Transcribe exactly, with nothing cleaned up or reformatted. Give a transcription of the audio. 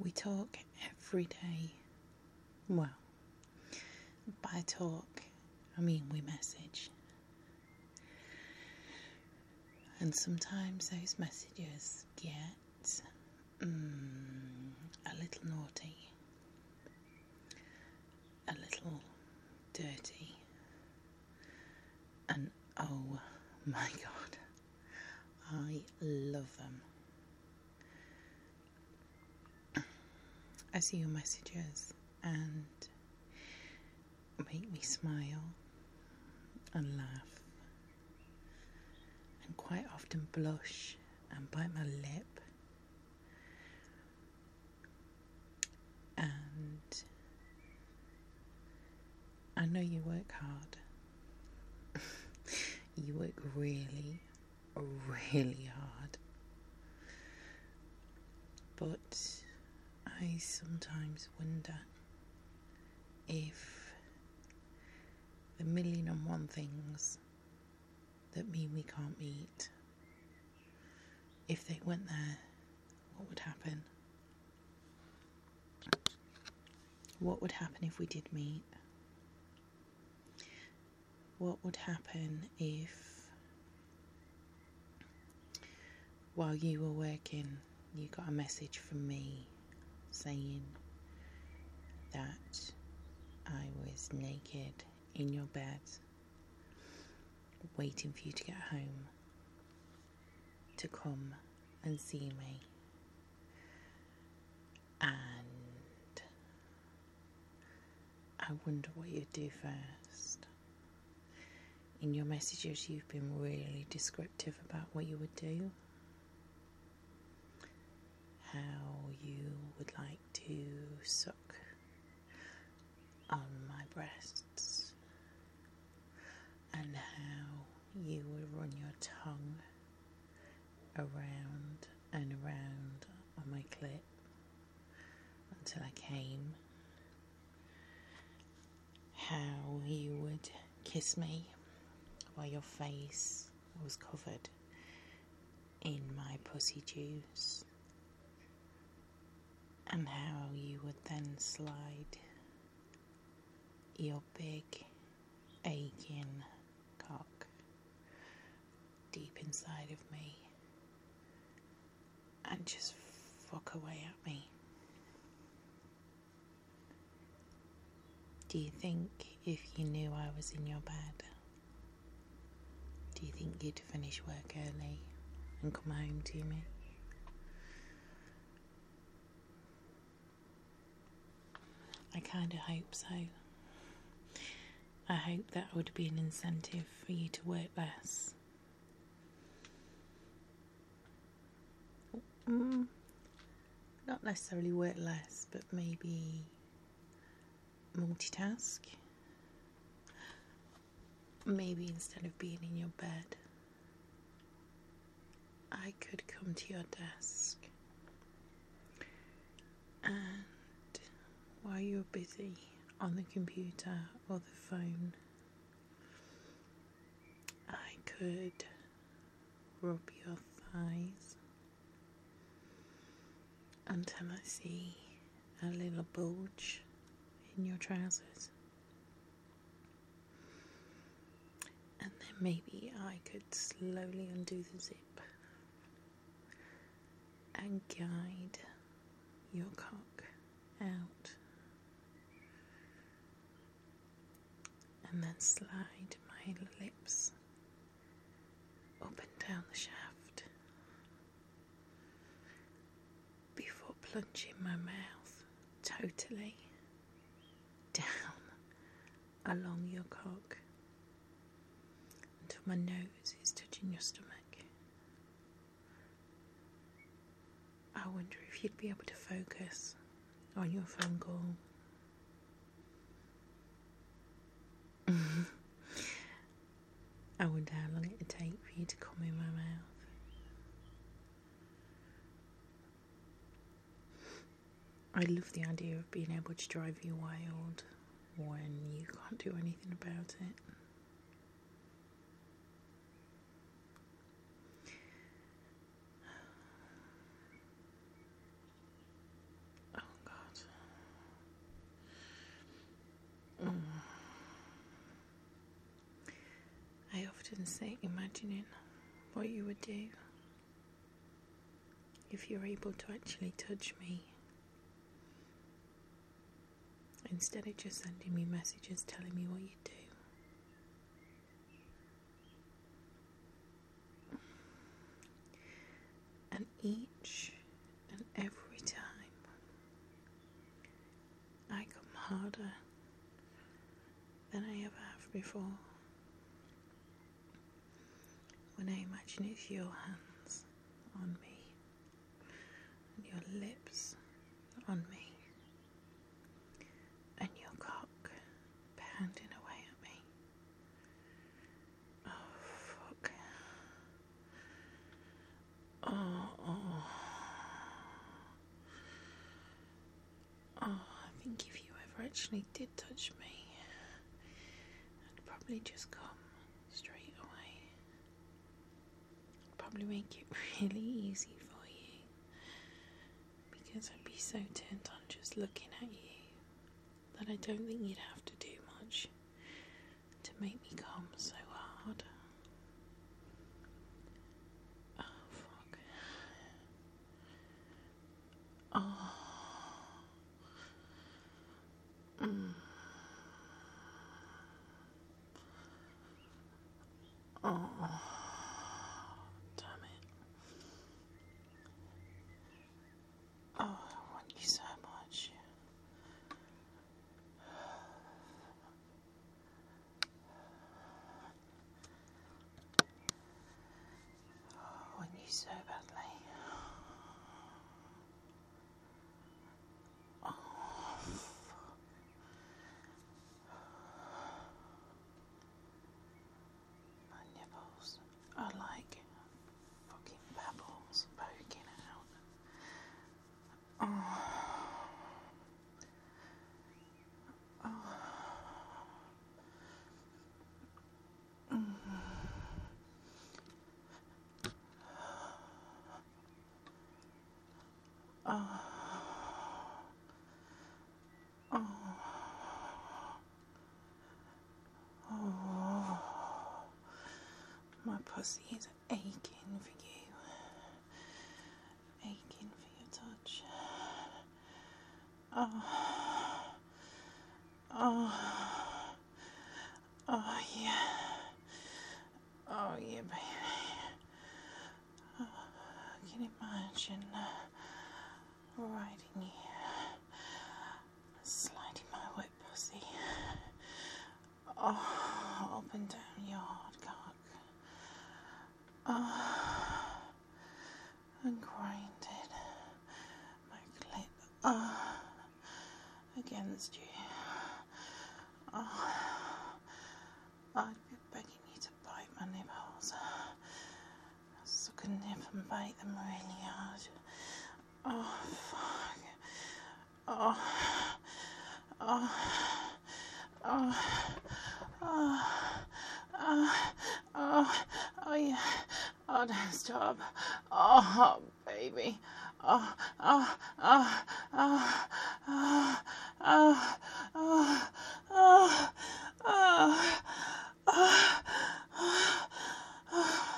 We talk every day. Well, by talk, I mean we message. And sometimes those messages get mm, a little naughty, a little dirty, and oh my god, I love them. I see your messages and make me smile and laugh and quite often blush and bite my lip, and I know you work hard. You work really, really hard, but I sometimes wonder if the million and one things that mean we can't meet, if they went there, what would happen? What would happen if we did meet? What would happen if, while you were working, you got a message from me saying that I was naked in your bed, waiting for you to get home to come and see me, and I wonder what you'd do first. In your messages you've been really descriptive about what you would do, how you would like to suck on my breasts, and how you would run your tongue around and around on my clit until I came, how you would kiss me while your face was covered in my pussy juice, and how you would then slide your big aching cock deep inside of me and just fuck away at me. Do you think if you knew I was in your bed, do you think you'd finish work early and come home to me? I kind of hope so. I hope that would be an incentive for you to work less. Mm, not necessarily work less, but maybe multitask. Maybe instead of being in your bed, I could come to your desk, and while you're busy on the computer or the phone, I could rub your thighs until I see a little bulge in your trousers, and then maybe I could slowly undo the zip and guide your cock out, and then slide my lips up and down the shaft before plunging my mouth totally down along your cock until my nose is touching your stomach. I wonder if you'd be able to focus on your phone call. I wonder how long it would take for you to come in my mouth. I love the idea of being able to drive you wild when you can't do anything about it. can sit imagining what you would do if you're able to actually touch me, instead of just sending me messages telling me what you do. And each and every time I come harder than I ever have before when I imagine it's your hands on me and your lips on me and your cock pounding away at me. Oh, fuck. Oh, oh. Oh, I think if you ever actually did touch me, I'd probably just come straight away. I'd probably make it really easy for you, because I'd be so turned on just looking at you that I don't think you'd have to do much to make me come so hard. Oh, fuck. Oh. Mm. Oh. Damn it. Oh, I want you so much. I want you so badly. Oh. My nipples are like fucking pebbles poking out. Oh. Oh. Mm. Oh. Oh. Oh. My pussy is aching for you. Aching for your touch. Oh. Oh. Oh, yeah. Oh, yeah, baby. Oh, I can imagine uh, riding you, sliding my wet pussy. Oh, up and down your hard cock. Oh, and grinding my clit. Oh, against you. Oh, I'd be begging you to bite my nipples. Suck a nip and bite them really hard. Oh, fuck. Oh, oh, oh, oh, oh, oh, oh, yeah. Oh, don't stop. Oh, baby. Oh, oh, oh, oh, oh, oh, oh, oh, oh, oh, oh.